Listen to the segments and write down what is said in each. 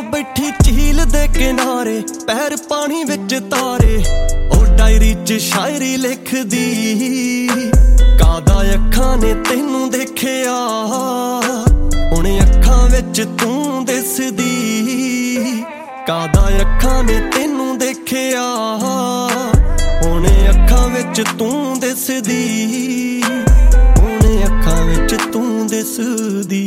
बैठी झील दे किनारे पैर पानी विच तारे ओ डायरी च शायरी लिखदी कादा अखां ने तैनू देखिया हुण अखां विच तू दिसदी कादा अखां ने तैनू देखिया हुण अखां विच तू दिसदी हुण अखां विच तू दिसदी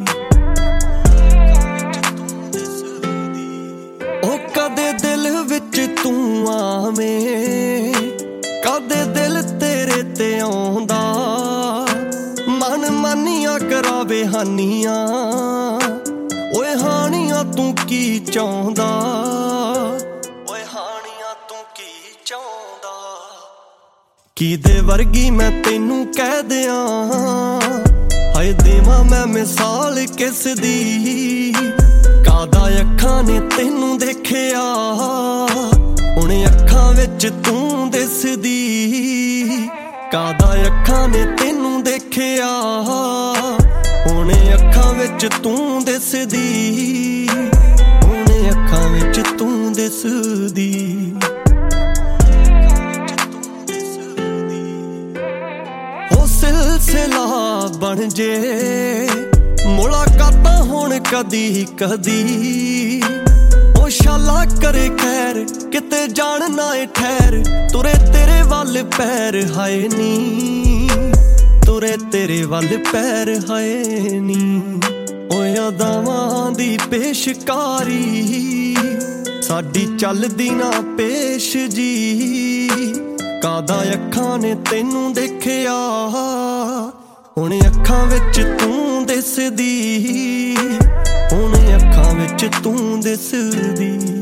कदे दिल विच तू आवें कदे दिल तेरे ते आउंदा मन मानिया करावे हानियां ओए हानियां तू की चाहुंदा ओए हानियां तू की चाहुंदा किदे वर्गी मैं तैनू कह दियां हाय देवां मैं मिसाल किस दी कादा अखां ने तैनू देखिया हुण अखां विच तू दिसदी कादा अखां ने तैनू देखिया हुण अखां विच तू दिसदी हुण अखां विच तू दिसदी हो सिलसिला बन जे मुलाकातां हुण कदी कदी ओ शाला करे खैर किते जान ना ठहर तुरे तेरे वल पैर हाय नी तुरे तेरे वल पैर हाय नी ओ यादावां दी पेशकारी साडी चलदी ना पेश जी कादा अखां ने तैनू देखिया हुण अखां विच तू दिसदी हुण अखां विच तू दिसदी।